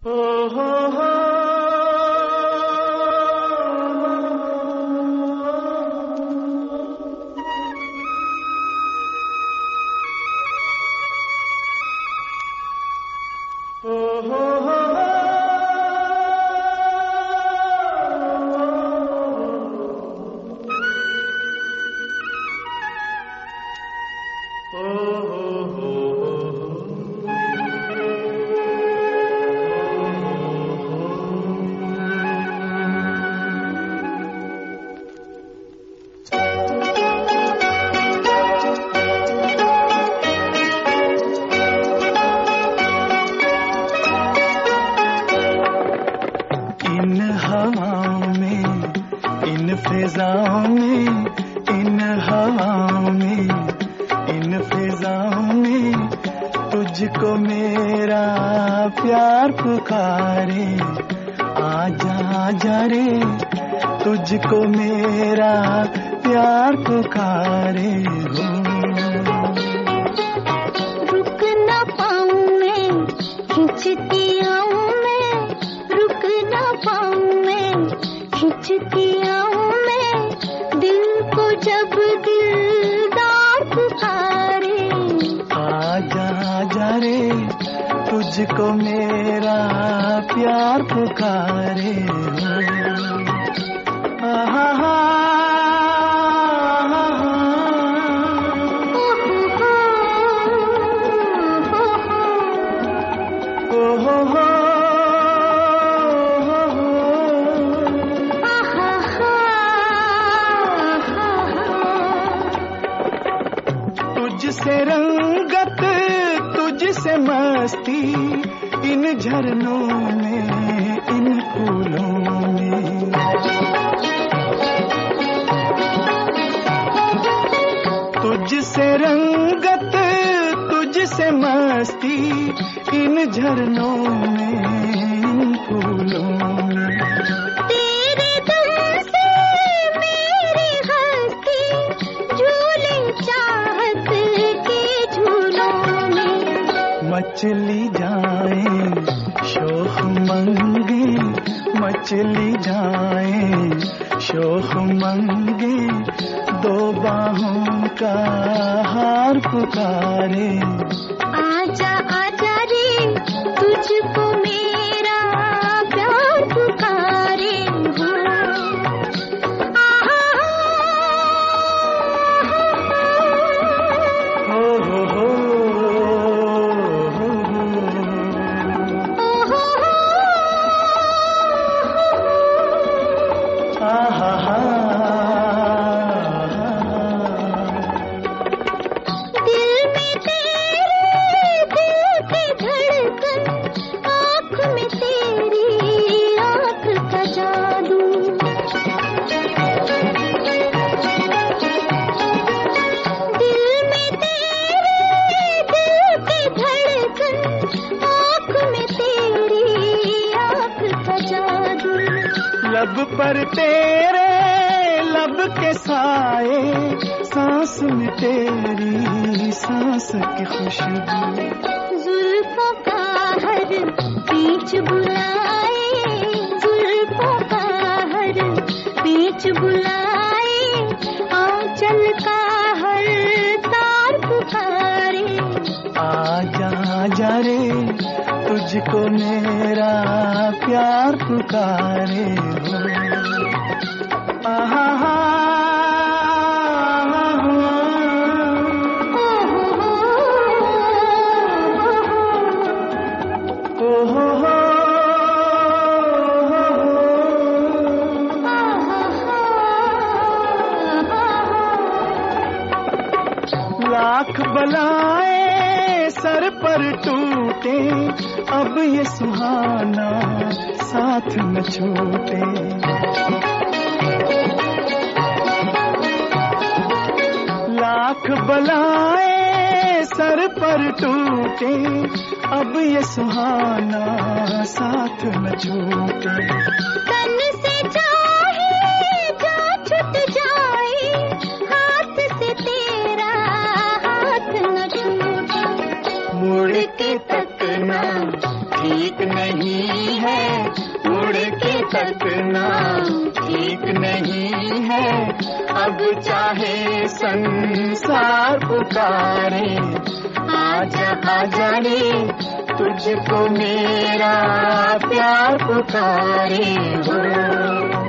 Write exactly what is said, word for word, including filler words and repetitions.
फिजाओं में, इन हवाओं में, इन फिजाओं में तुझको मेरा प्यार पुकारे। आजा आजा रे, तुझको मेरा प्यार पुकारे हो। रुक ना पाऊं मैं, खिंचती आऊं मैं, रुक ना पाऊं मैं, खिंचती आऊं मैं, दिल को जब दिलदार पुकारे। आजा आजा रे, तुझको मेरा प्यार पुकारे हो। आहा हा तुझसे रंगत, तुझसे मस्ती, इन झरनों में, इन फूलों में। तुझसे रंगत, तुझसे मस्ती, इन झरनों में, इन फूलों में। तेरे दम से मेरी हस्ती झूले चाहत के झूलों में। मचली जाए शोख मंगे, मचली जाए शोख मंगे, दो बाहों का हार पुकारे। आजा आजा रे, तुझको मेरा प्यार पुकारे हो। आहा हो हो हो आहा हा। दिल में तेरे दिल की धड़कन, आँख में तेरी आँख का जादू। दिल में तेरे दिल की धड़कन, आँख में तेरी आँख का जादू। लब पर तेरे लब के साए, सांस में तेरी सांस की खुशबू। जुल्फों का हर बीच बुलाए, जुल्फों का हर बीच बुलाए, आंचल का हर तार पुकारे। आजा आजा रे, तुझको मेरा प्यार पुकारे हो। आहा हा ओ हो हो लाख बलाएं सर पर टूटे, अब ये सुहाना साथ न छूटे। लाख बलाएं सर पर टूटे, अब ये सुहाना साथ न छूटे। तन से चाहे जा छूट जाए, हाथ से तेरा हाथ न छूटे। मुड़ के तकना ठीक नहीं है, उड़ के तकना ठीक नहीं है। अब चाहे संसार पुकारे, आजा आजा रे, तुझको मेरा प्यार पुकारे हो।